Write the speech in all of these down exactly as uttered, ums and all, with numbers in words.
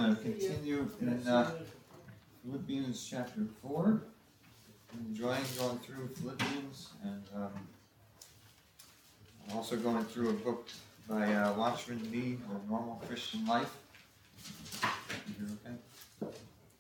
going to continue in uh, Philippians chapter four. I'm enjoying going through Philippians, and um, also going through a book by uh, Watchman Nee, The Normal Christian Life. You okay?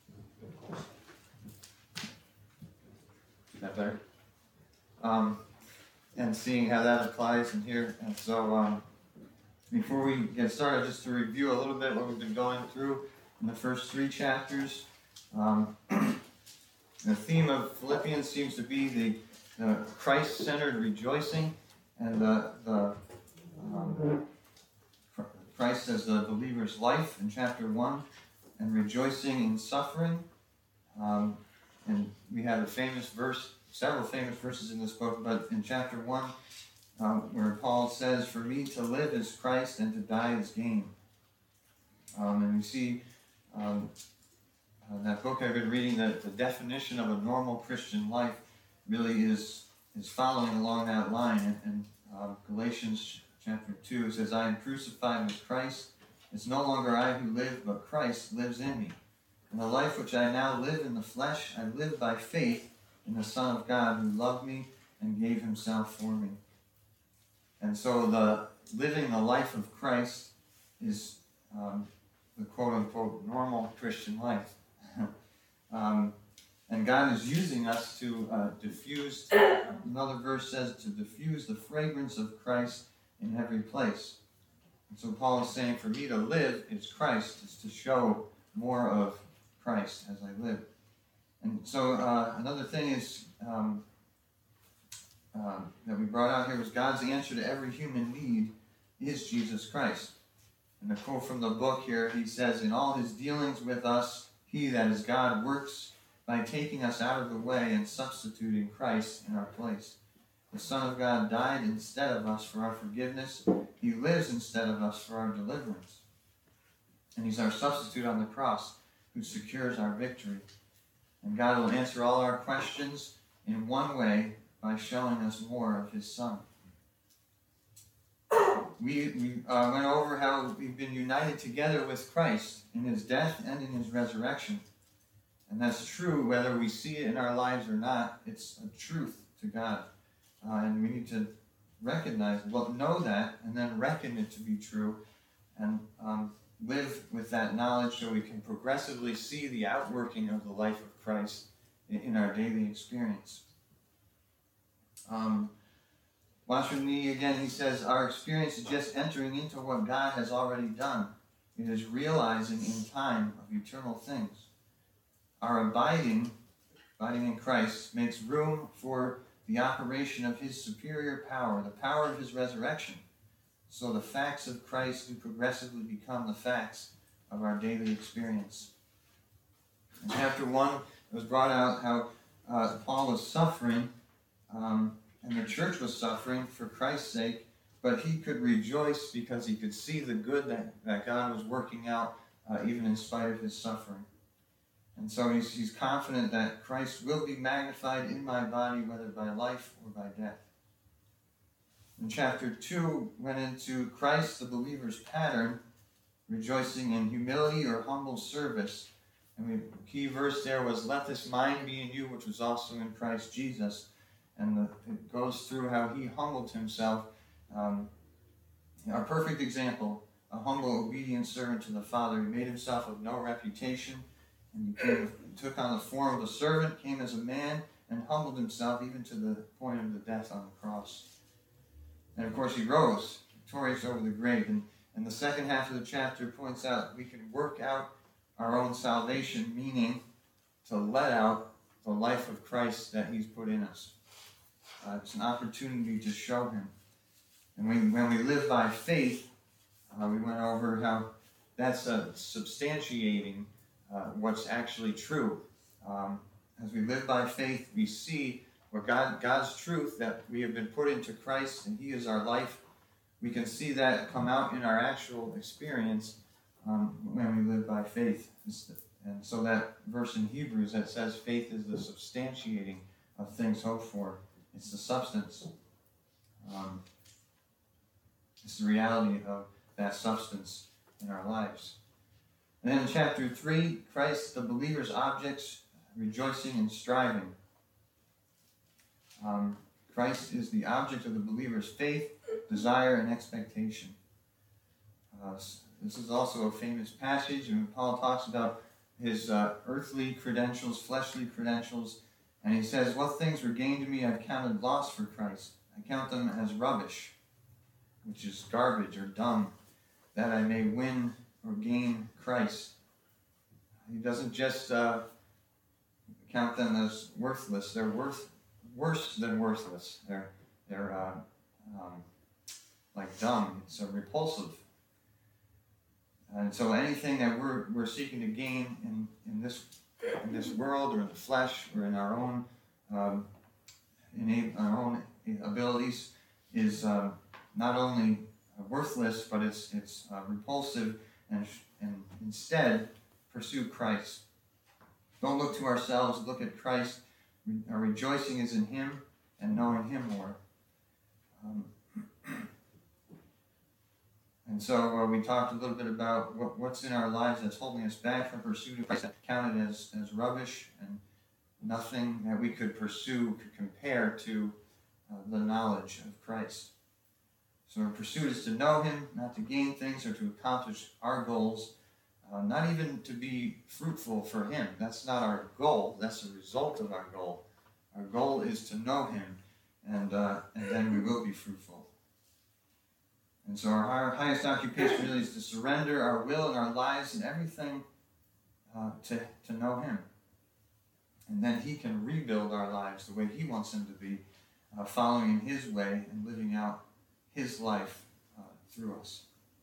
Is that better? Um, and seeing how that applies in here. And so, um, before we get started, just to review a little bit what we've been going through in the first three chapters. Um, the theme of Philippians seems to be the, the Christ-centered rejoicing, and the, the um, Christ as the believer's life in chapter one, and rejoicing in suffering. Um, and we have a famous verse, several famous verses in this book, but in chapter one, Um, where Paul says, "For me to live is Christ, and to die is gain." Um, and we see um, uh, that book I've been reading, that the definition of a normal Christian life really is is following along that line. And, and uh, Galatians chapter two says, "I am crucified with Christ. It's no longer I who live, but Christ lives in me. And the life which I now live in the flesh, I live by faith in the Son of God, who loved me and gave himself for me." And so the living the life of Christ is um, the quote-unquote normal Christian life. um, and God is using us to uh, diffuse, another verse says, to diffuse the fragrance of Christ in every place. And so Paul is saying, for me to live is Christ, is to show more of Christ as I live. And so uh, another thing is, um, Um, that we brought out here was God's answer to every human need is Jesus Christ. And the quote from the book here, he says, "In all his dealings with us, he, that is God, works by taking us out of the way and substituting Christ in our place. The Son of God died instead of us for our forgiveness. He lives instead of us for our deliverance. And he's our substitute on the cross who secures our victory. And God will answer all our questions in one way, by showing us more of his Son." We, we uh, went over how we've been united together with Christ in his death and in his resurrection. And that's true whether we see it in our lives or not. It's a truth to God. Uh, and we need to recognize, well, know that, and then reckon it to be true, and um, live with that knowledge so we can progressively see the outworking of the life of Christ in, in our daily experience. Um, Watchman Nee, again, he says, our experience is just entering into what God has already done. It is realizing in time of eternal things. Our abiding, abiding in Christ, makes room for the operation of his superior power, the power of his resurrection. So the facts of Christ do progressively become the facts of our daily experience. In chapter one, it was brought out how uh, Paul was suffering, Um, and the church was suffering for Christ's sake, but he could rejoice because he could see the good that, that God was working out, uh, even in spite of his suffering. And so he's, he's confident that Christ will be magnified in my body, whether by life or by death. In chapter two, went into Christ, the believer's pattern, rejoicing in humility or humble service. And the key verse there was, "Let this mind be in you, which was also in Christ Jesus." And the, it goes through how he humbled himself. Um, our perfect example, a humble, obedient servant to the Father. He made himself of no reputation, and he came, took on the form of a servant, came as a man, and humbled himself even to the point of the death on the cross. And of course he rose, victorious over the grave. And, and the second half of the chapter points out we can work out our own salvation, meaning to let out the life of Christ that he's put in us. Uh, it's an opportunity to show him. And when, when we live by faith, uh, we went over how that's uh, substantiating uh, what's actually true. Um, as we live by faith, we see what God, God's truth that we have been put into Christ, and he is our life. We can see that come out in our actual experience um, when we live by faith. And so that verse in Hebrews that says faith is the substantiating of things hoped for. It's the substance. Um, it's the reality of that substance in our lives. And then in chapter three, Christ, the believer's objects, rejoicing and striving. Um, Christ is the object of the believer's faith, desire, and expectation. Uh, this is also a famous passage, and Paul talks about his uh, earthly credentials, fleshly credentials, and he says, "What things were gained to me I've counted loss for Christ. I count them as rubbish," which is garbage or dung, "that I may win or gain Christ." He doesn't just uh, count them as worthless. They're worth worse than worthless. They're they're uh, um, like dung. It's uh, repulsive. And so anything that we're we're seeking to gain in, in this in this world or in the flesh or in our own um, in our own abilities is uh, not only worthless, but it's it's uh, repulsive, and and instead pursue Christ. Don't look to ourselves. Look at Christ. Our rejoicing is in Him and knowing Him more. Um, And so uh, we talked a little bit about what, what's in our lives that's holding us back from pursuing Christ, counted as, as rubbish, and nothing that we could pursue could compare to uh, the knowledge of Christ. So our pursuit is to know Him, not to gain things or to accomplish our goals, uh, not even to be fruitful for Him. That's not our goal. That's the result of our goal. Our goal is to know Him, and, uh, and then we will be fruitful. And so our highest occupation really is to surrender our will and our lives and everything uh, to, to know Him. And then He can rebuild our lives the way He wants them to be, uh, following in His way and living out His life uh, through us.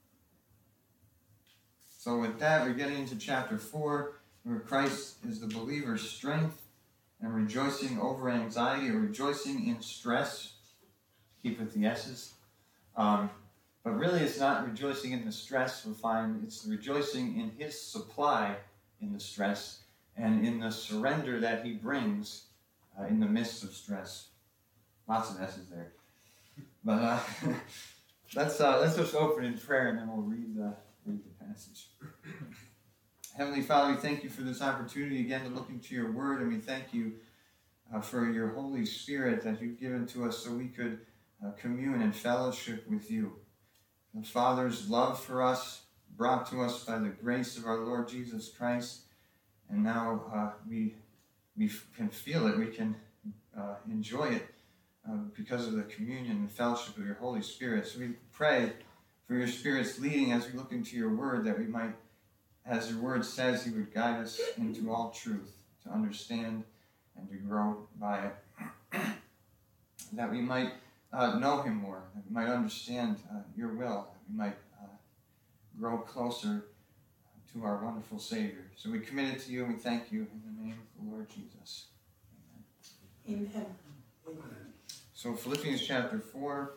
So with that, we're getting into chapter four, where Christ is the believer's strength and rejoicing over anxiety, or rejoicing in stress. Keep with the S's. Um, But really, it's not rejoicing in the stress we'll find. It's rejoicing in His supply in the stress and in the surrender that He brings uh, in the midst of stress. Lots of S's there. But uh, let's uh, let's just open in prayer, and then we'll read the, read the passage. Heavenly Father, we thank You for this opportunity again to look into Your Word, and we thank You uh, for Your Holy Spirit that You've given to us so we could uh, commune and fellowship with You. The Father's love for us, brought to us by the grace of our Lord Jesus Christ, and now uh, we we can feel it, we can uh, enjoy it uh, because of the communion and fellowship of Your Holy Spirit. So we pray for Your Spirit's leading as we look into Your Word, that we might, as Your Word says, He would guide us into all truth, to understand and to grow by it, that we might Uh, know Him more, that we might understand uh, Your will, that we might uh, grow closer to our wonderful Savior. So we commit it to You, and we thank You in the name of the Lord Jesus. Amen. Amen. So Philippians chapter four.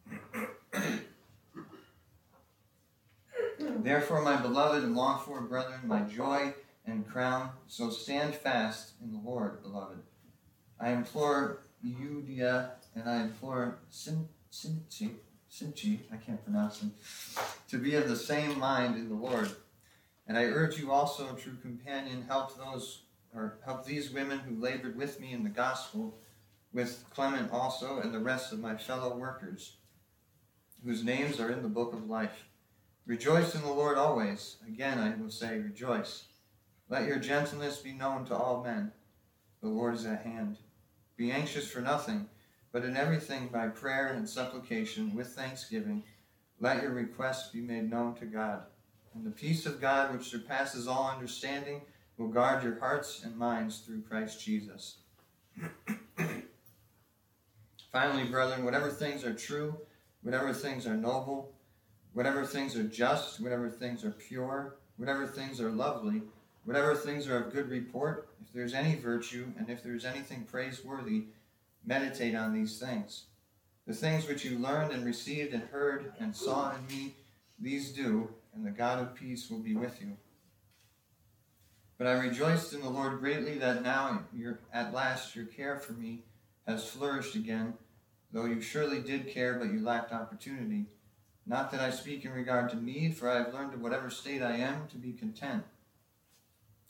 Therefore, my beloved and longed for brethren, my joy and crown, so stand fast in the Lord, beloved. I implore Euodia, and I implore Syntyche, Syntyche, I can't pronounce them, to be of the same mind in the Lord. And I urge you also, true companion, help those, or help these women who labored with me in the gospel, with Clement also, and the rest of my fellow workers, whose names are in the book of life. Rejoice in the Lord always. Again, I will say, rejoice. Let your gentleness be known to all men. The Lord is at hand. Be anxious for nothing, but in everything by prayer and supplication with thanksgiving, let your requests be made known to God. And the peace of God, which surpasses all understanding, will guard your hearts and minds through Christ Jesus. Finally, brethren, whatever things are true, whatever things are noble, whatever things are just, whatever things are pure, whatever things are lovely, whatever things are of good report, if there is any virtue, and if there is anything praiseworthy, meditate on these things. The things which you learned and received and heard and saw in me, these do, and the God of peace will be with you. But I rejoiced in the Lord greatly that now, your, at last, your care for me has flourished again, though you surely did care, but you lacked opportunity. Not that I speak in regard to need, for I have learned in whatever state I am to be content.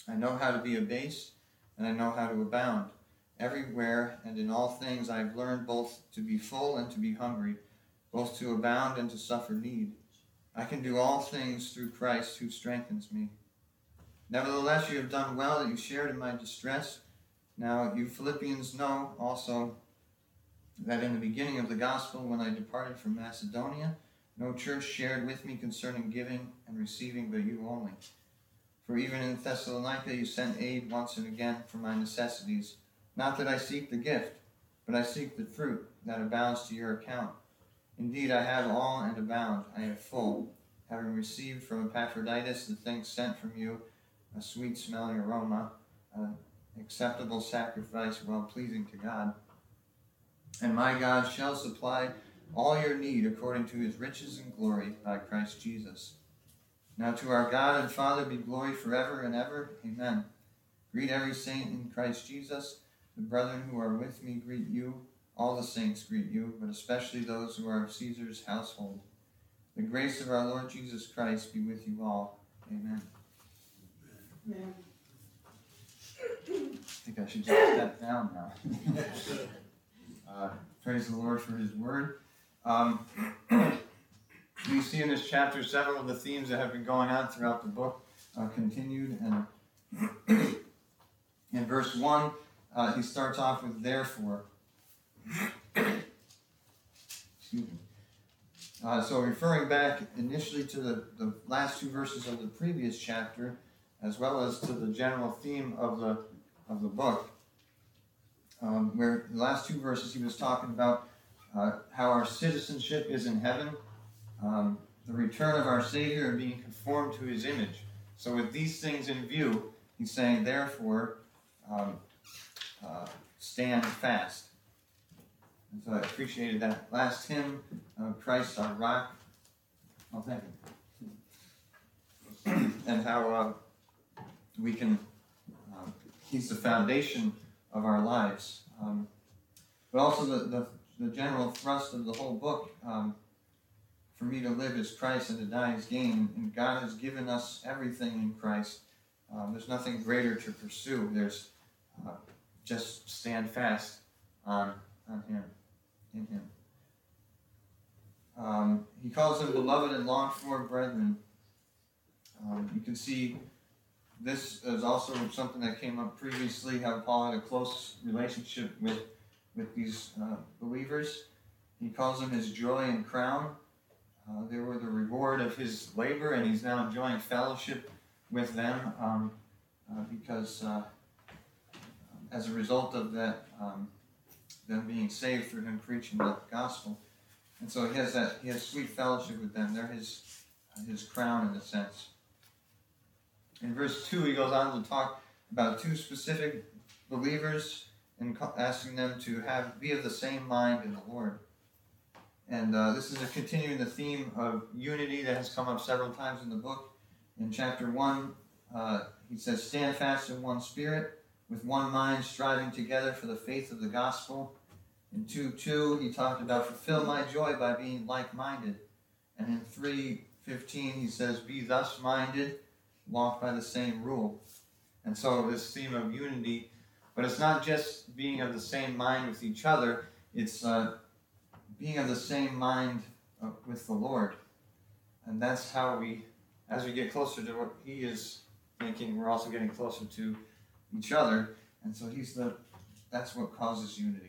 I know how to be abased, and I know how to abound. Everywhere and in all things I have learned both to be full and to be hungry, both to abound and to suffer need. I can do all things through Christ who strengthens me. Nevertheless, you have done well that you shared in my distress. Now, you Philippians know also that in the beginning of the gospel, when I departed from Macedonia, no church shared with me concerning giving and receiving, but you only. For even in Thessalonica you sent aid once and again for my necessities. Not that I seek the gift, but I seek the fruit that abounds to your account. Indeed, I have all and abound. I am full, having received from Epaphroditus the things sent from you, a sweet-smelling aroma, an acceptable sacrifice, well-pleasing to God. And my God shall supply all your need according to his riches and glory by Christ Jesus. Now to our God and Father be glory forever and ever. Amen. Greet every saint in Christ Jesus. The brethren who are with me greet you. All the saints greet you, but especially those who are of Caesar's household. The grace of our Lord Jesus Christ be with you all. Amen. Amen. I think I should just step down now. uh, praise the Lord for his word. Um, we see in this chapter several of the themes that have been going on throughout the book uh, continued. And in verse one, uh, he starts off with therefore. Excuse me. Uh, so referring back initially to the, the last two verses of the previous chapter, as well as to the general theme of the of the book, um, where the last two verses he was talking about uh, how our citizenship is in heaven, um, the return of our Savior, and being conformed to his image. So with these things in view, he's saying, therefore, um, uh, stand fast. And so I appreciated that last hymn, uh, Christ our rock. Oh, thank you. And how uh, we can, um, he's the foundation of our lives. Um, but also the, the, the general thrust of the whole book, um, for me to live is Christ and to die is gain. And God has given us everything in Christ. Um, there's nothing greater to pursue. There's uh, just stand fast on, on him, in him. Um, he calls them beloved and longed for brethren. Um, you can see this is also something that came up previously, how Paul had a close relationship with, with these uh, believers. He calls them his joy and crown. Uh, they were the reward of his labor, and he's now enjoying fellowship with them um, uh, because uh, as a result of that, um, them being saved through him preaching the gospel. And so he has that, he has sweet fellowship with them. They're his, uh, his crown in a sense. In verse two, he goes on to talk about two specific believers and asking them to have be of the same mind in the Lord. And uh, this is a continuing the theme of unity that has come up several times in the book. In chapter one, uh, he says, stand fast in one spirit, with one mind, striving together for the faith of the gospel. In two two, he talked about fulfill my joy by being like-minded. And in three fifteen, he says, be thus minded, walk by the same rule. And so this theme of unity, but it's not just being of the same mind with each other, it's uh, being of the same mind uh, with the Lord. And that's how we, as we get closer to what he is thinking, we're also getting closer to each other. And so he's the, that's what causes unity.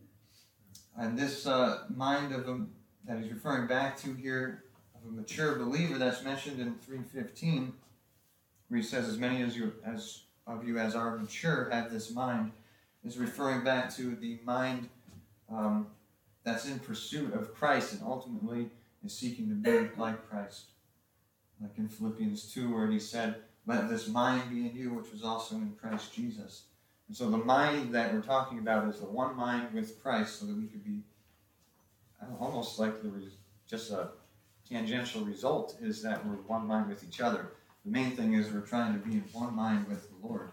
And this uh, mind of a, that he's referring back to here, of a mature believer that's mentioned in three fifteen, where he says, as many as you as of you as are mature have this mind, is referring back to the mind um, that's in pursuit of Christ and ultimately is seeking to be like Christ. Like in Philippians two, where he said, let this mind be in you, which was also in Christ Jesus. And so the mind that we're talking about is the one mind with Christ, so that we could be almost like the res- just a tangential result is that we're one mind with each other. The main thing is we're trying to be in one mind with the Lord.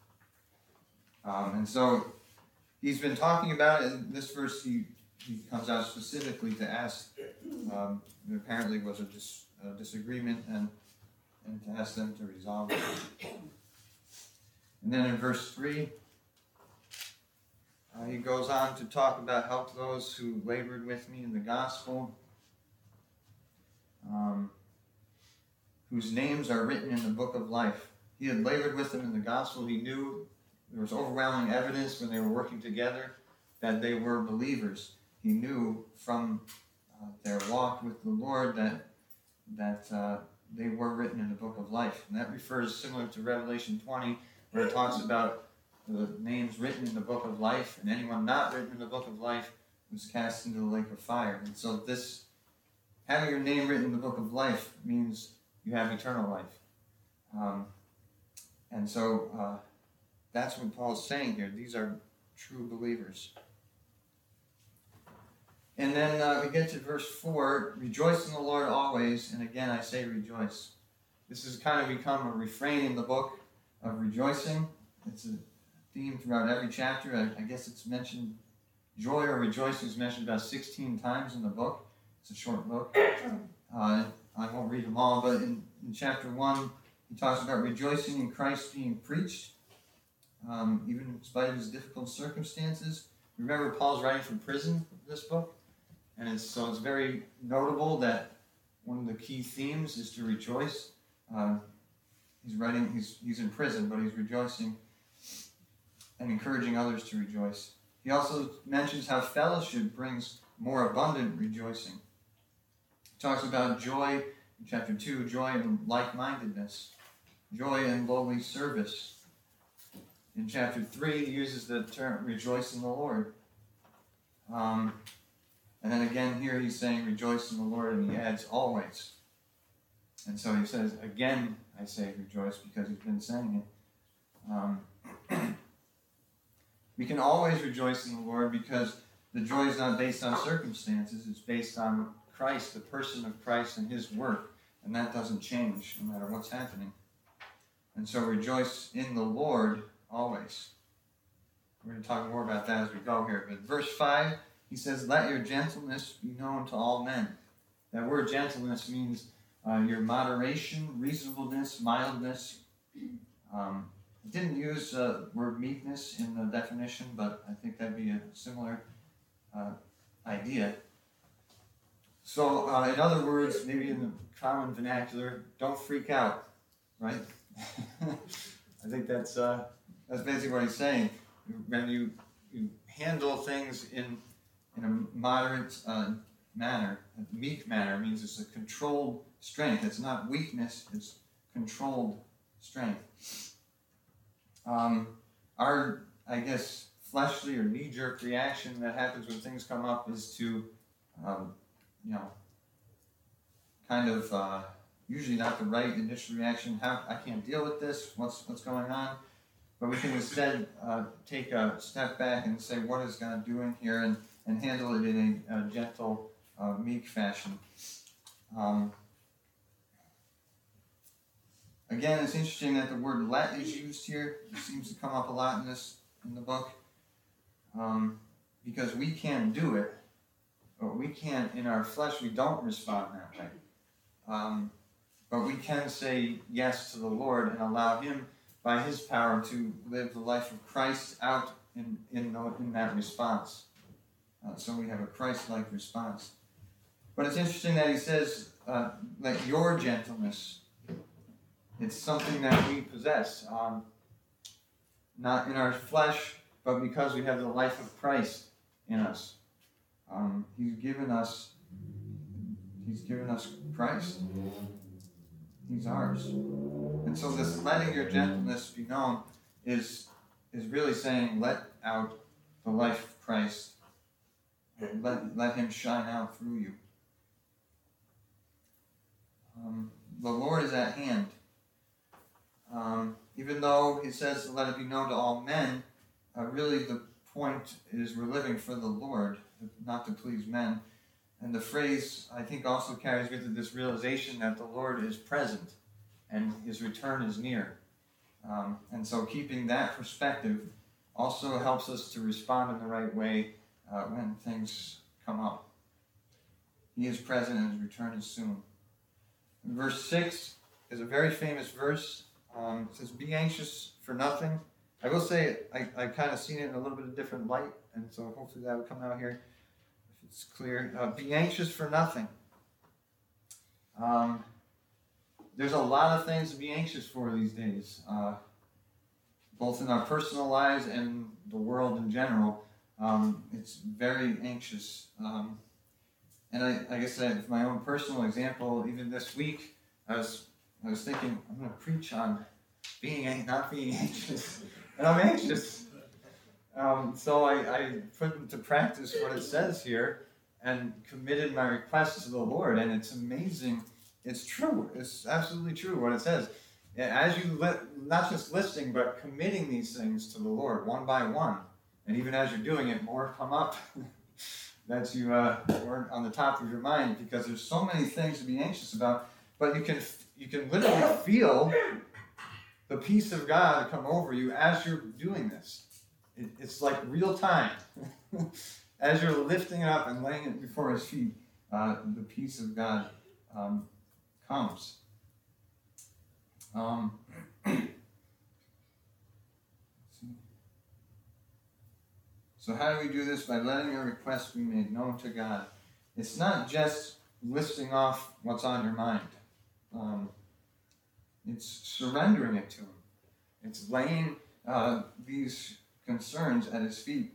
Um, and so he's been talking about it. In this verse, he, he comes out specifically to ask, um, there apparently was a, dis, a disagreement, and, and to ask them to resolve it. And then in verse three, uh, he goes on to talk about help those who labored with me in the gospel, um, whose names are written in the book of life. He had labored with them in the gospel. He knew there was overwhelming evidence when they were working together that they were believers. He knew from uh, their walk with the Lord that that uh, they were written in the book of life. And that refers similar to Revelation twenty, where it talks about the names written in the book of life, and anyone not written in the book of life was cast into the lake of fire. And so this, having your name written in the book of life means you have eternal life. Um, and so uh, that's what Paul's saying here. These are true believers. And then uh, we get to verse four, rejoice in the Lord always, and again I say rejoice. This has kind of become a refrain in the book of rejoicing. It's a theme throughout every chapter. I, I guess it's mentioned, joy or rejoicing is mentioned about sixteen times in the book. It's a short book. Uh, I won't read them all, but in, in chapter one, he talks about rejoicing in Christ being preached, um, even in spite of his difficult circumstances. Remember, Paul's writing from prison, this book, and it's, so it's very notable that one of the key themes is to rejoice. Uh, he's writing, he's, he's in prison, but he's rejoicing and encouraging others to rejoice. He also mentions how fellowship brings more abundant rejoicing. He talks about joy in chapter two, joy in like-mindedness, joy in lowly service. In chapter three, he uses the term rejoice in the Lord. Um, and then again here he's saying rejoice in the Lord, and he adds always. And so he says, again I say rejoice, because he's been saying it. Um, we can always rejoice in the Lord because the joy is not based on circumstances. It's based on Christ, the person of Christ and his work. And that doesn't change no matter what's happening. And so rejoice in the Lord always. We're going to talk more about that as we go here. But verse five, he says, let your gentleness be known to all men. That word gentleness means uh, your moderation, reasonableness, mildness. Um, it didn't use the uh, word meekness in the definition, but I think that'd be a similar uh, idea. So, uh, in other words, maybe in the common vernacular, don't freak out, right? I think that's uh, that's basically what he's saying. When you you handle things in in a moderate uh, manner, a meek manner, means it's a controlled strength. It's not weakness; it's controlled strength. Um, our, I guess, fleshly or knee-jerk reaction that happens when things come up is to, um, you know, kind of uh, usually not the right initial reaction. How I can't deal with this. What's what's going on? But we can instead uh, take a step back and say, what is God doing here, and, and handle it in a, a gentle, uh, meek fashion. Um, again, it's interesting that the word "let" is used here. It seems to come up a lot in this in the book, um, because we can't do it, but we can't in our flesh. We don't respond that way, um, but we can say yes to the Lord and allow Him, by His power, to live the life of Christ out in in, in that response. Uh, so we have a Christ-like response. But it's interesting that he says, uh, "Let your gentleness." It's something that we possess, um, not in our flesh, but because we have the life of Christ in us. Um, he's given us. He's given us Christ. He's ours. And so this letting your gentleness be known is is really saying, let out the life of Christ. And let, let him shine out through you. Um, the Lord is at hand. Um, even though he says to let it be known to all men, uh, really the point is we're living for the Lord, not to please men. And the phrase, I think, also carries with it this realization that the Lord is present and his return is near. Um, and so keeping that perspective also helps us to respond in the right way uh, when things come up. He is present and his return is soon. Verse six is a very famous verse. Um, it says, be anxious for nothing, I will say I, I kind of seen it in a little bit of different light, and so hopefully that will come out here if it's clear. Uh, be anxious for nothing. Um, there's a lot of things to be anxious for these days, uh, both in our personal lives and the world in general. Um, it's very anxious. Um, and I, like I said, for my own personal example, even this week, I was I was thinking I'm going to preach on being not being anxious, and I'm anxious. Um, so I, I put into practice what it says here and committed my request to the Lord, and it's amazing. It's true. It's absolutely true what it says. As you li- not just listening, but committing these things to the Lord one by one, and even as you're doing it, more come up that you uh, weren't on the top of your mind, because there's so many things to be anxious about. But you can you can literally feel the peace of God come over you as you're doing this. It, it's like real time. As you're lifting it up and laying it before His feet, uh, the peace of God um, comes. Um, so how do we do this? By letting your requests be made known to God. It's not just listing off what's on your mind. Um, it's surrendering it to Him. It's laying uh, these concerns at His feet.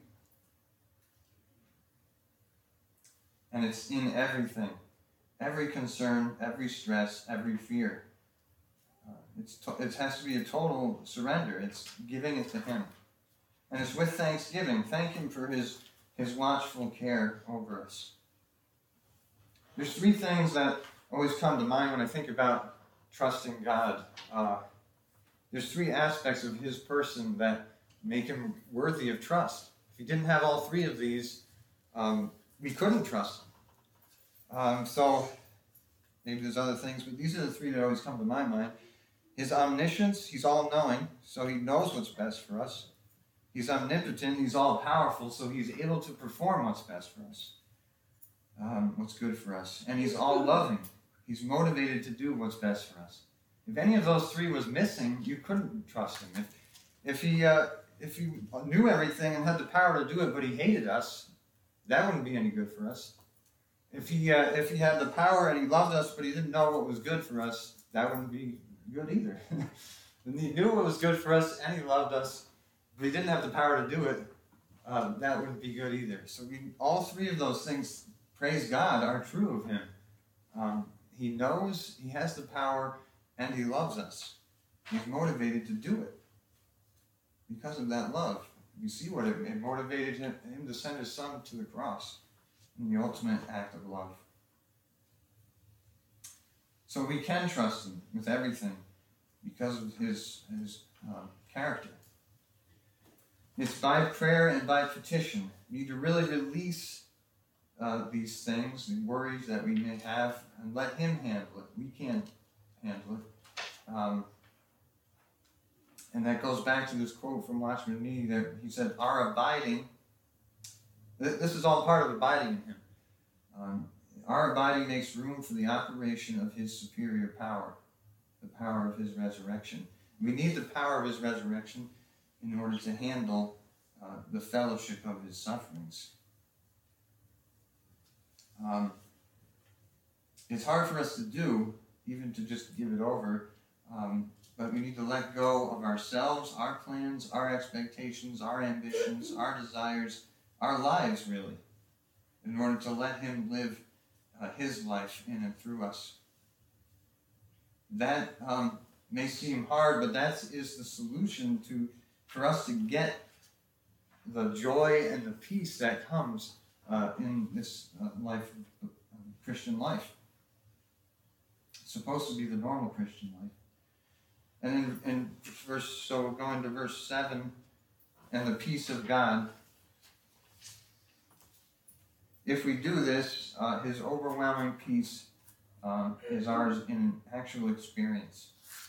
And it's in everything. Every concern, every stress, every fear. Uh, it's to- it has to be a total surrender. It's giving it to Him. And it's with thanksgiving. Thank Him for His, His watchful care over us. There's three things that always come to mind when I think about trusting God. Uh, there's three aspects of His person that make Him worthy of trust. If He didn't have all three of these, um, we couldn't trust Him. Um, so, maybe there's other things, but these are the three that always come to my mind. His omniscience, He's all-knowing, so He knows what's best for us. He's omnipotent, He's all-powerful, so He's able to perform what's best for us, um, what's good for us. And He's all-loving. He's motivated to do what's best for us. If any of those three was missing, you couldn't trust Him. If, if He uh, if He knew everything and had the power to do it, but He hated us, that wouldn't be any good for us. If he uh, if he had the power and He loved us, but He didn't know what was good for us, that wouldn't be good either. And He knew what was good for us and He loved us, but He didn't have the power to do it, uh, that wouldn't be good either. So we, all three of those things, praise God, are true of Him. Um, he knows, He has the power, and He loves us. He's motivated to do it because of that love. You see what it, it motivated him, him to send His Son to the cross in the ultimate act of love. So we can trust Him with everything because of His, his uh, character. It's by prayer and by petition. We need to really release uh, these things, the worries that we may have, and let Him handle it. We can't handle it. Um, and that goes back to this quote from Watchman Nee that he said, our abiding, th- this is all part of abiding in Him. Um, our abiding makes room for the operation of His superior power, the power of His resurrection. We need the power of His resurrection in order to handle uh, the fellowship of His sufferings. Um, it's hard for us to do, even to just give it over, um, but we need to let go of ourselves, our plans, our expectations, our ambitions, our desires, our lives, really, in order to let Him live uh, His life in and through us. That um, may seem hard, but that is the solution to for us to get the joy and the peace that comes uh, in this uh, life, uh, Christian life. It's supposed to be the normal Christian life. And in, in verse, so going to verse seven, and the peace of God. If we do this, uh, His overwhelming peace um, is ours in actual experience.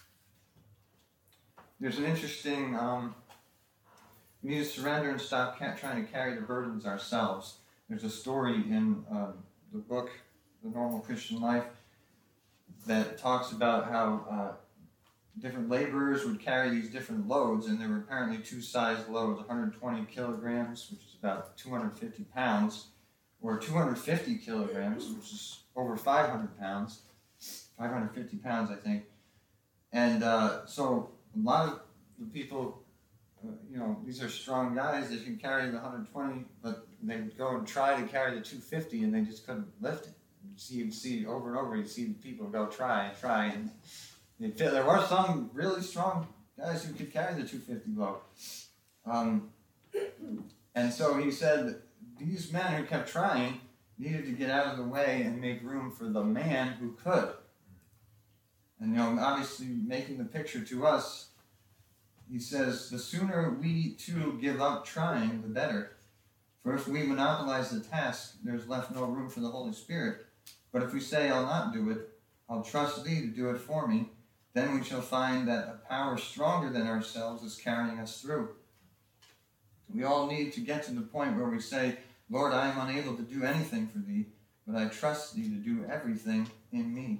There's an interesting, um, we need to surrender and stop ca- trying to carry the burdens ourselves. There's a story in um, the book, The Normal Christian Life, that talks about how uh, different laborers would carry these different loads, and there were apparently two sized loads, one hundred twenty kilograms, which is about two hundred fifty pounds, or two hundred fifty kilograms, which is over five hundred pounds, five hundred fifty pounds, I think. And uh, so a lot of the people, uh, you know, these are strong guys. They can carry the one hundred twenty, but they would go and try to carry the two hundred fifty, and they just couldn't lift it. You see, you'd see over and over, you'd see the people go try and try, and they'd fit. There were some really strong guys who could carry the two hundred fifty load. Um, and so he said, these men who kept trying needed to get out of the way and make room for the man who could. And, you know, obviously making the picture to us, he says, the sooner we too give up trying, the better. For if we monopolize the task, there's left no room for the Holy Spirit. But if we say, I'll not do it, I'll trust thee to do it for me, then we shall find that a power stronger than ourselves is carrying us through. We all need to get to the point where we say, Lord, I am unable to do anything for thee, but I trust thee to do everything in me.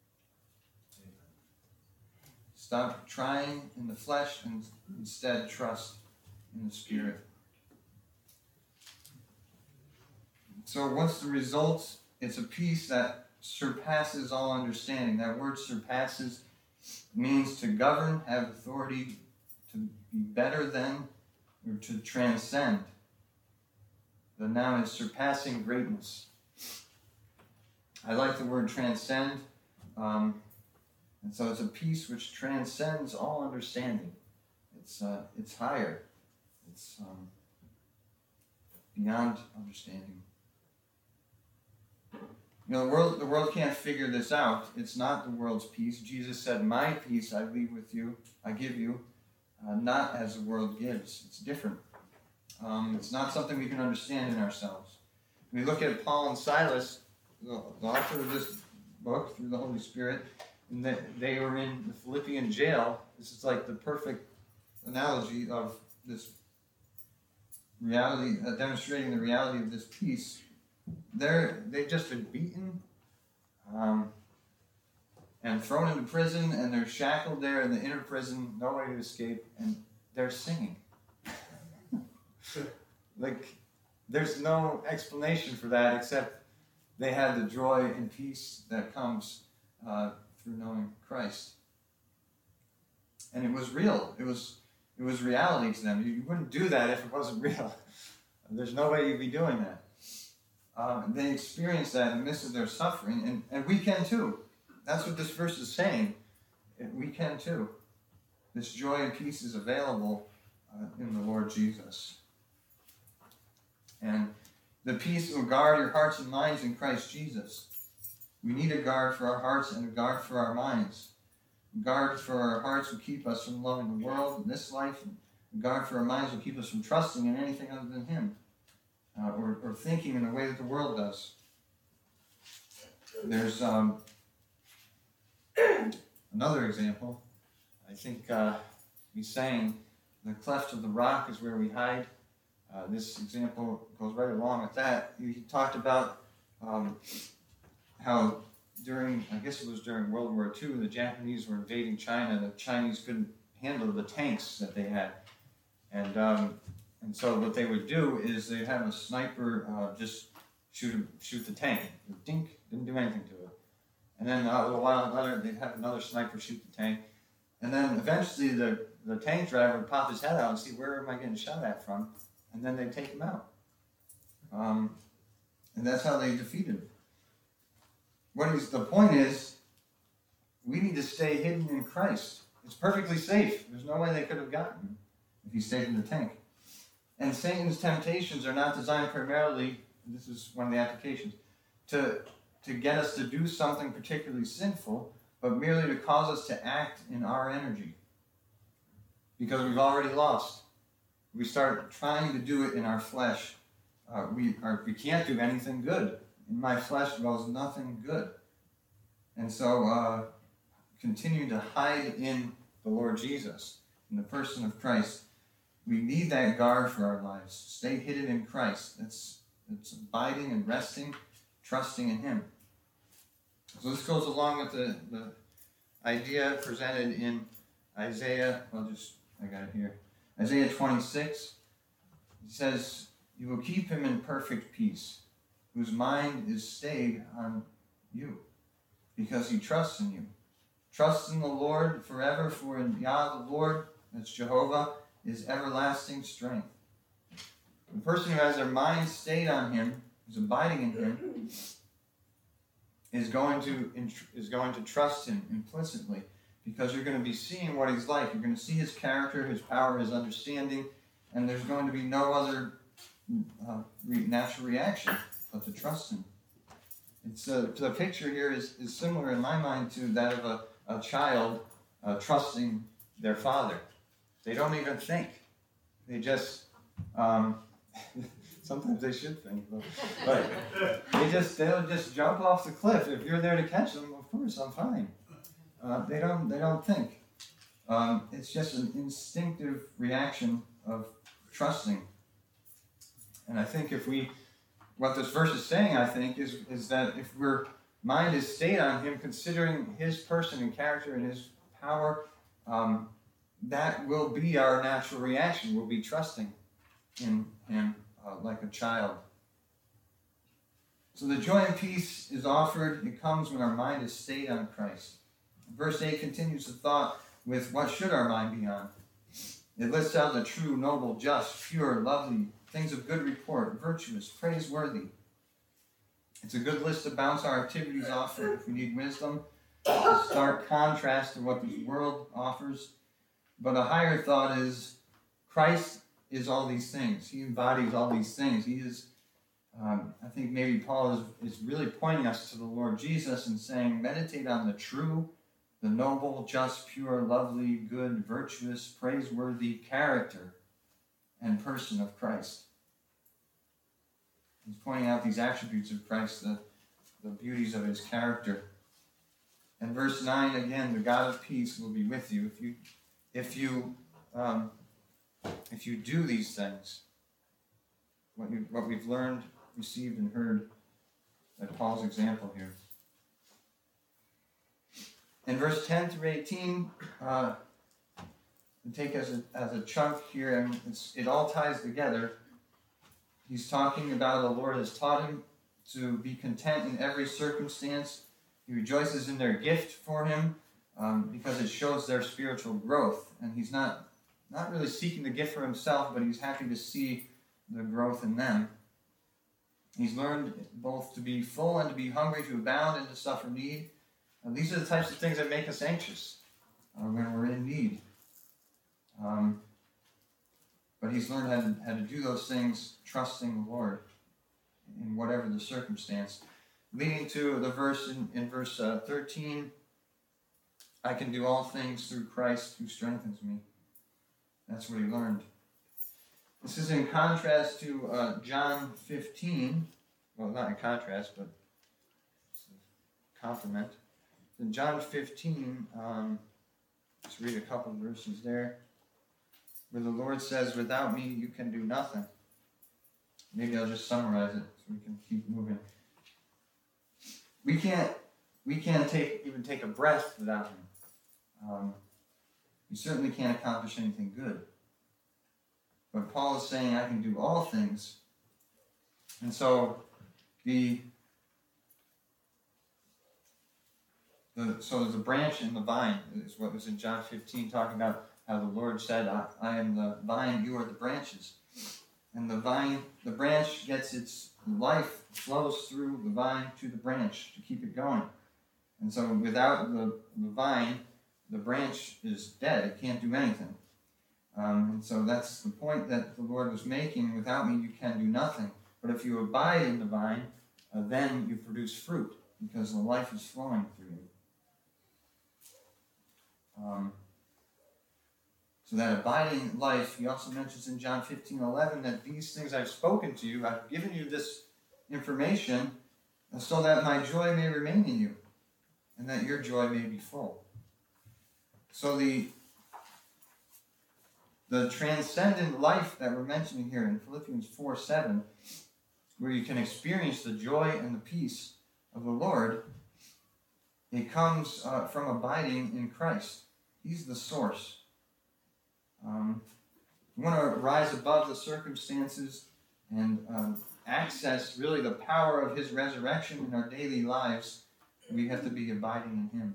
Stop trying in the flesh and instead trust in the Spirit. So what's the result? It's a peace that surpasses all understanding. That word surpasses means to govern, have authority, to be better than, or to transcend. The noun is surpassing greatness. I like the word transcend. Um, and so it's a peace which transcends all understanding. It's uh, it's higher. It's um, beyond understanding. You know, the world, the world can't figure this out. It's not the world's peace. Jesus said, my peace I leave with you, I give you, uh, not as the world gives. It's different. Um, it's not something we can understand in ourselves. We look at Paul and Silas, the, the author of this book, through the Holy Spirit, and they, they were in the Philippian jail. This is like the perfect analogy of this reality, uh, demonstrating the reality of this peace. They're, they've just been beaten um, and thrown into prison, and they're shackled there in the inner prison, no way to escape, and they're singing. Like, there's no explanation for that except they had the joy and peace that comes uh, through knowing Christ. And it was real. It was it was reality to them. You, you wouldn't do that if it wasn't real. There's no way you'd be doing that. Um, they experienced that in the midst of their suffering, and, and we can too. That's what this verse is saying. We can too. This joy and peace is available uh, in the Lord Jesus. And the peace will guard your hearts and minds in Christ Jesus. We need a guard for our hearts and a guard for our minds. A guard for our hearts will keep us from loving the world in this life. And a guard for our minds will keep us from trusting in anything other than Him. Uh, or, or thinking in the way that the world does. There's um, another example. I think uh, he's saying the cleft of the rock is where we hide. Uh, this example goes right along with that. He, he talked about um, how during, I guess it was during World War Two, the Japanese were invading China. The Chinese couldn't handle the tanks that they had. And um, And so what they would do is they'd have a sniper uh, just shoot shoot the tank. Dink, didn't do anything to it. And then uh, a little while later, they'd have another sniper shoot the tank. And then eventually the, the tank driver would pop his head out and see, where am I getting shot at from? And then they'd take him out. Um, and that's how they defeated him. What is, the point is, we need to stay hidden in Christ. It's perfectly safe. There's no way they could have gotten him if he stayed in the tank. And Satan's temptations are not designed primarily, and this is one of the applications, to, to get us to do something particularly sinful, but merely to cause us to act in our energy. Because we've already lost. We start trying to do it in our flesh. Uh, we, are, we can't do anything good. In my flesh dwells nothing good. And so uh, continue to hide in the Lord Jesus, in the person of Christ. We need that guard for our lives. Stay hidden in Christ. That's, that's abiding and resting, trusting in Him. So this goes along with the, the idea presented in Isaiah, I'll just, I got it here. Isaiah twenty-six, it says, "You will keep him in perfect peace, whose mind is stayed on you, because he trusts in you. Trust in the Lord forever, for in Yah the Lord," that's Jehovah, "is everlasting strength." The person who has their mind stayed on him, who's abiding in him, is going to is going to trust him implicitly, because you're going to be seeing what he's like. You're going to see his character, his power, his understanding, and there's going to be no other uh, re- natural reaction but to trust him. It's uh, the picture here is, is similar in my mind to that of a, a child uh, trusting their father. They don't even think. They just, um, sometimes they should think, but, but they just, they'll just jump off the cliff. If you're there to catch them, of course, I'm fine. Uh, they don't, they don't think. Um, it's just an instinctive reaction of trusting. And I think if we, what this verse is saying, I think, is, is that if our mind is stayed on him, considering his person and character and his power, um, that will be our natural reaction. We'll be trusting in him uh, like a child. So the joy and peace is offered. It comes when our mind is stayed on Christ. Verse eight continues the thought with what should our mind be on. It lists out the true, noble, just, pure, lovely, things of good report, virtuous, praiseworthy. It's a good list to bounce our activities off of if we need wisdom. It's a stark contrast to what this world offers. But a higher thought is Christ is all these things. He embodies all these things. He is, um, I think maybe Paul is, is really pointing us to the Lord Jesus and saying, meditate on the true, the noble, just, pure, lovely, good, virtuous, praiseworthy character and person of Christ. He's pointing out these attributes of Christ, the, the beauties of his character. And verse nine, again, the God of peace will be with you if you if you um, if you do these things. What you what we've learned, received, and heard at Paul's example here. In verse ten through eighteen, uh, we take as a, as a chunk here, and it's, it all ties together. He's talking about the Lord has taught him to be content in every circumstance. He rejoices in their gift for him um, because it shows their spiritual growth. And he's not, not really seeking the gift for himself, but he's happy to see the growth in them. He's learned both to be full and to be hungry, to abound and to suffer need. And these are the types of things that make us anxious uh, when we're in need. Um, but he's learned how to, how to do those things trusting the Lord in whatever the circumstance. Leading to the verse in, in verse uh, thirteen, I can do all things through Christ who strengthens me. That's what he learned. This is in contrast to uh, John fifteen. Well, not in contrast, but it's a compliment. In John fifteen, um, let's read a couple of verses there, where the Lord says, "Without me, you can do nothing." Maybe I'll just summarize it so we can keep moving. We can't, we can't take even take a breath without him. Um, we certainly can't accomplish anything good. But Paul is saying, I can do all things. And so the, the so the branch and the vine is what was in John fifteen, talking about how the Lord said, I, I am the vine, you are the branches. And the vine, the branch gets its life, flows through the vine to the branch to keep it going. And so without the, the vine, the branch is dead. It can't do anything. Um, and so that's the point that the Lord was making. Without me, you can do nothing. But if you abide in the vine, uh, then you produce fruit because the life is flowing through you. Um, So that abiding life, he also mentions in John fifteen eleven that these things I've spoken to you, I've given you this information so that my joy may remain in you and that your joy may be full. So the, the transcendent life that we're mentioning here in Philippians four seven, where you can experience the joy and the peace of the Lord, it comes uh, from abiding in Christ. He's the source. Um, we want to rise above the circumstances and um, access really the power of his resurrection in our daily lives. We have to be abiding in him.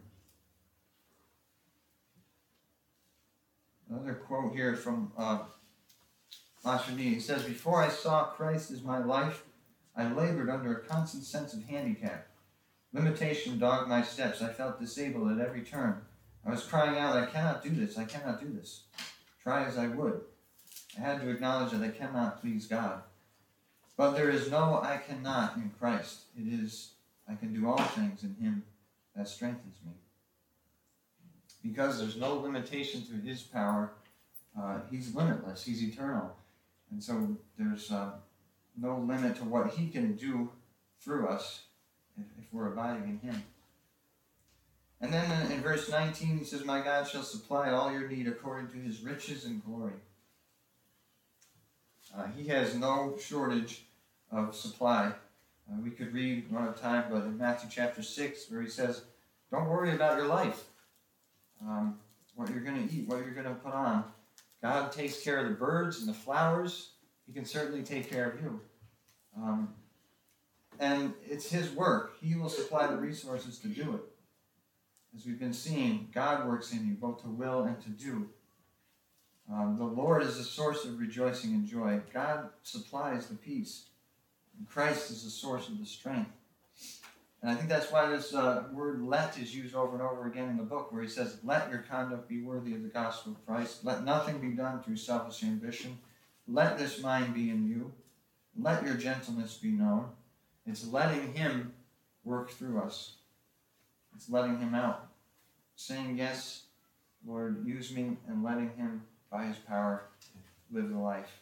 Another quote here from uh, Lashani. He says, "Before I saw Christ as my life, I labored under a constant sense of handicap. Limitation dogged my steps. I felt disabled at every turn. I was crying out, I cannot do this, I cannot do this. Try as I would. I had to acknowledge that I cannot please God. But there is no I cannot in Christ. It is, I can do all things in him that strengthens me." Because there's no limitation to his power, uh, he's limitless, he's eternal. And so there's uh, no limit to what he can do through us if, if we're abiding in him. And then in, in verse nineteen, he says, "My God shall supply all your need according to his riches and glory." Uh, he has no shortage of supply. Uh, we could read one at a time, but in Matthew chapter six, where he says, don't worry about your life, um, what you're going to eat, what you're going to put on. God takes care of the birds and the flowers. He can certainly take care of you. Um, and it's his work. He will supply the resources to do it. As we've been seeing, God works in you, both to will and to do. Um, the Lord is the source of rejoicing and joy. God supplies the peace. And Christ is the source of the strength. And I think that's why this uh, word "let" is used over and over again in the book, where he says, "Let your conduct be worthy of the gospel of Christ. Let nothing be done through selfish ambition. Let this mind be in you. Let your gentleness be known." It's letting him work through us. It's letting him out. Saying, "Yes, Lord, use me," and letting him, by his power, live the life.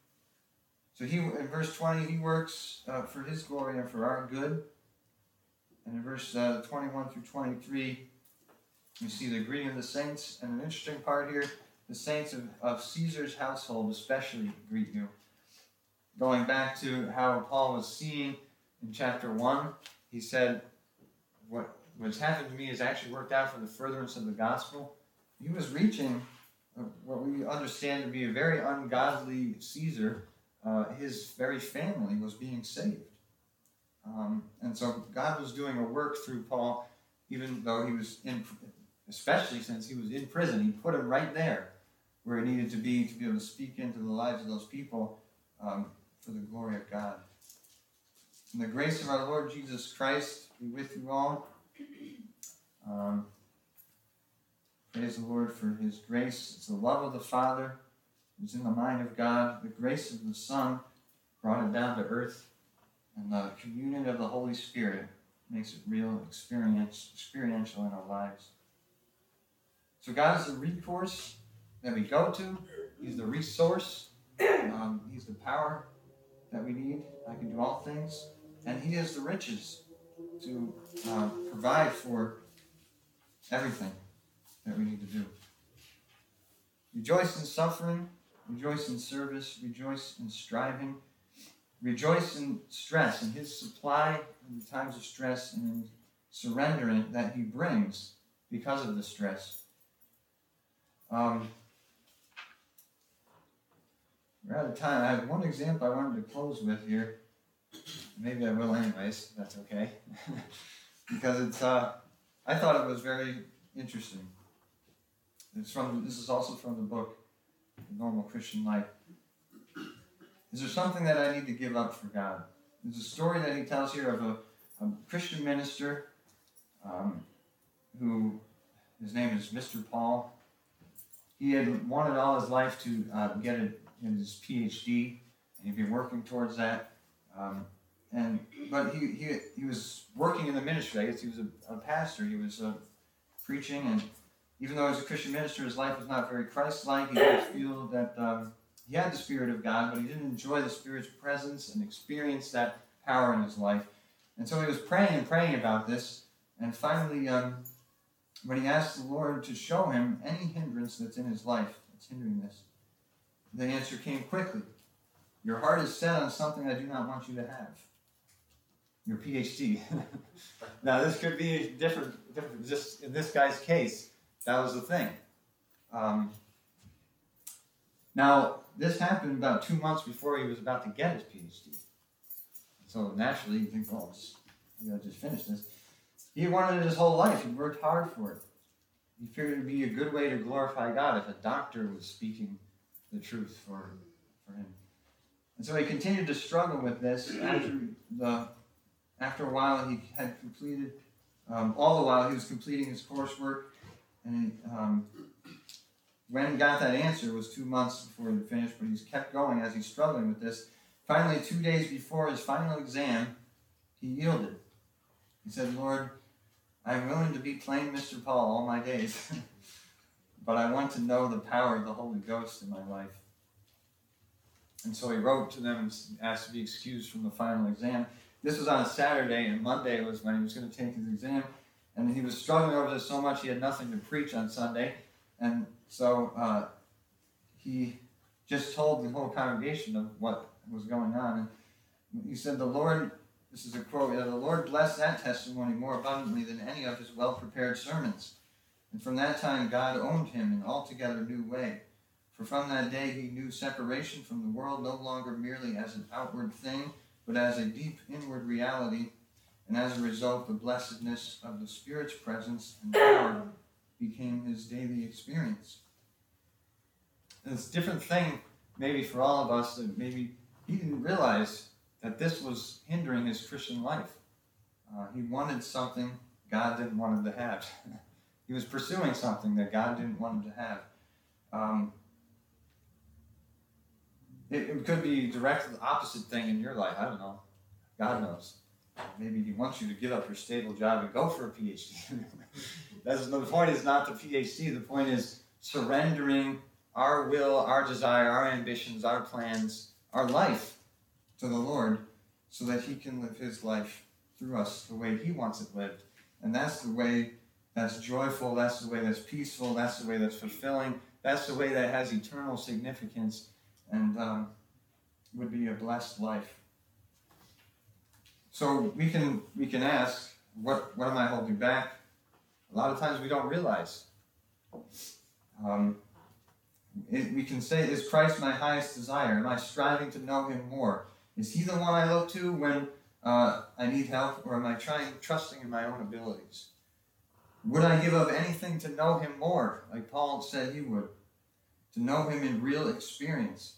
So he, in verse twenty, he works uh, for his glory and for our good. And in verse uh, twenty-one through twenty-three, we see the greeting of the saints. And an interesting part here, the saints of, of Caesar's household especially greet you. Going back to how Paul was seeing in chapter one, he said, what what's happened to me has actually worked out for the furtherance of the gospel. He was reaching uh, what we understand to be a very ungodly Caesar. Uh, his very family was being saved. Um, and so God was doing a work through Paul, even though he was in, especially since he was in prison. He put him right there where he needed to be to be able to speak into the lives of those people um, for the glory of God. And the grace of our Lord Jesus Christ be with you all. Um, praise the Lord for his grace. It's the love of the Father. It's in the mind of God. The grace of the Son brought it down to earth. And the communion of the Holy Spirit makes it real, experience, experiential in our lives. So God is the recourse that we go to. He's the resource. Um, he's the power that we need. I can do all things. And he has the riches to uh, provide for everything that we need to do. Rejoice in suffering. Rejoice in service. Rejoice in striving. Rejoice in stress, in his supply in the times of stress, and in surrendering that he brings because of the stress. Um, we're out of time. I have one example I wanted to close with here. Maybe I will anyways, if that's okay. Because it's, uh, I thought it was very interesting. It's from, this is also from the book, The Normal Christian Life. Is there something that I need to give up for God? There's a story that he tells here of a, a Christian minister um, who, his name is Mister Paul. He had wanted all his life to uh, get a, his P H D, and he'd been working towards that. Um, and But he, he he was working in the ministry. I guess he was a, a pastor. He was uh, preaching, and even though he was a Christian minister, his life was not very Christ-like. He didn't feel that... Um, He had the Spirit of God, but he didn't enjoy the Spirit's presence and experience that power in his life. And so he was praying and praying about this. And finally, um, when he asked the Lord to show him any hindrance that's in his life that's hindering this, the answer came quickly. Your heart is set on something I do not want you to have. Your P H D. Now, this could be different, different. Just in this guy's case, that was the thing. Um, now, this happened about two months before he was about to get his PhD. So naturally, you think, oh, I gotta just finish this. He wanted it his whole life. He worked hard for it. He figured it would be a good way to glorify God if a doctor was speaking the truth for, for him. And so he continued to struggle with this. After the after a while, he had completed, um, all the while he was completing his coursework. And um, when he got that answer, it was two months before he finished, but he's kept going as he's struggling with this. Finally, two days before his final exam, he yielded. He said, Lord, I'm willing to be plain Mister Paul all my days, but I want to know the power of the Holy Ghost in my life. And so he wrote to them and asked to be excused from the final exam. This was on a Saturday, and Monday was when he was going to take his exam. And he was struggling over this so much he had nothing to preach on Sunday. And so uh, he just told the whole congregation of what was going on. And he said, the Lord, this is a quote, the Lord blessed that testimony more abundantly than any of his well-prepared sermons. And from that time, God owned him in altogether new way. For from that day he knew separation from the world no longer merely as an outward thing, but as a deep inward reality, and as a result, the blessedness of the Spirit's presence and power became his daily experience. And it's a different thing, maybe for all of us, that maybe he didn't realize that this was hindering his Christian life. Uh, he wanted something God didn't want him to have. He was pursuing something that God didn't want him to have. Um, it, it could be directly the opposite thing in your life. I don't know. God knows. Maybe he wants you to give up your stable job and go for a PhD. That's, the point is not the PhD. The point is surrendering our will, our desire, our ambitions, our plans, our life to the Lord so that he can live his life through us the way he wants it lived. And that's the way that's joyful, that's the way that's peaceful, that's the way that's fulfilling, that's the way that has eternal significance and um, would be a blessed life. So we can we can ask, what, what am I holding back? A lot of times we don't realize. Um, it, we can say, is Christ my highest desire? Am I striving to know him more? Is he the one I look to when uh, I need help, or am I trying, trusting in my own abilities? Would I give up anything to know him more, like Paul said he would? To know him in real experience.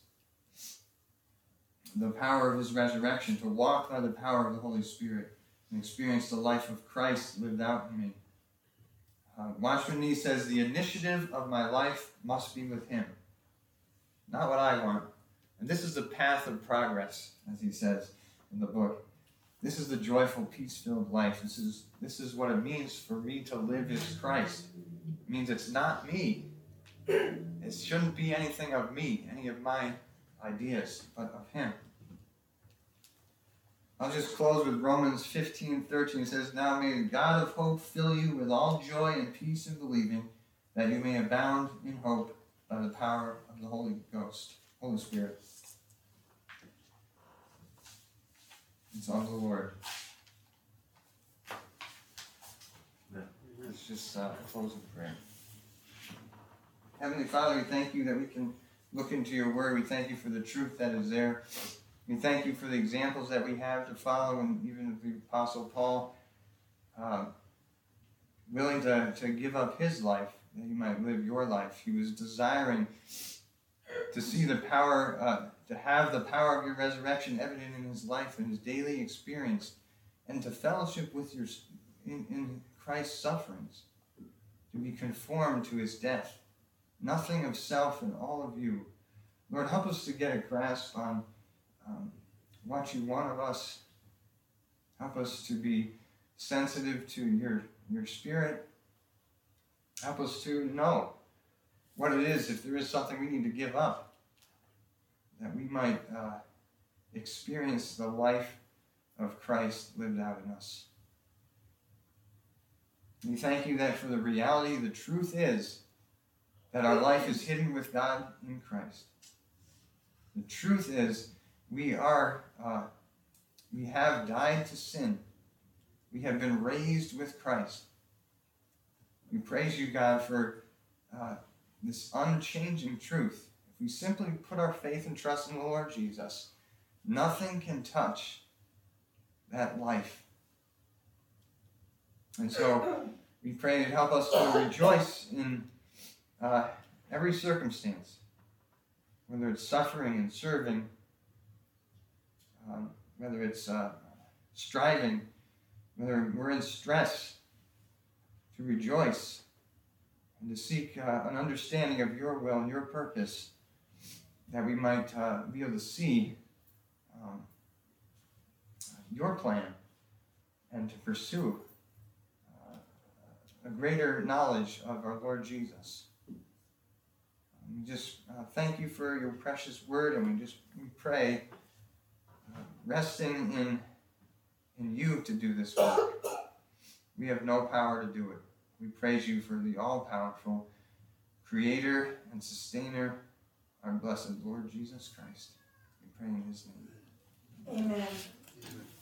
The power of his resurrection, to walk by the power of the Holy Spirit and experience the life of Christ lived out in me. Uh, Watchman Nee says, the initiative of my life must be with him, not what I want. And this is the path of progress, as he says in the book. This is the joyful, peace-filled life. This is, this is what it means for me to live as Christ. It means it's not me. It shouldn't be anything of me, any of my ideas, but of him. I'll just close with Romans fifteen thirteen. It says, now may the God of hope fill you with all joy and peace in believing, that you may abound in hope by the power of the Holy Ghost, Holy Spirit. It's on the Lord. Let's just uh, close with prayer. Heavenly Father, we thank you that we can look into your word. We thank you for the truth that is there. We thank you for the examples that we have to follow, and even the Apostle Paul, uh, willing to, to give up his life that you might live your life. He was desiring to see the power, uh, to have the power of your resurrection evident in his life and his daily experience, and to fellowship with your in, in Christ's sufferings, to be conformed to his death. Nothing of self and all of you. Lord, help us to get a grasp on um, what you want of us. Help us to be sensitive to your, your spirit. Help us to know what it is, if there is something we need to give up, that we might uh, experience the life of Christ lived out in us. We thank you that for the reality, the truth is that our life is hidden with God in Christ. The truth is we are, uh, we have died to sin. We have been raised with Christ. We praise you, God, for uh, this unchanging truth, if we simply put our faith and trust in the Lord Jesus, nothing can touch that life. And so we pray to help us to rejoice in uh, every circumstance, whether it's suffering and serving, um, whether it's uh, striving, whether we're in stress, to rejoice and to seek uh, an understanding of your will and your purpose, that we might uh, be able to see um, your plan and to pursue uh, a greater knowledge of our Lord Jesus. We just uh, thank you for your precious word, and we just we pray, uh, resting in in you to do this work. We have no power to do it. We praise you for the all-powerful Creator and Sustainer, our blessed Lord Jesus Christ. We pray in his name. Amen.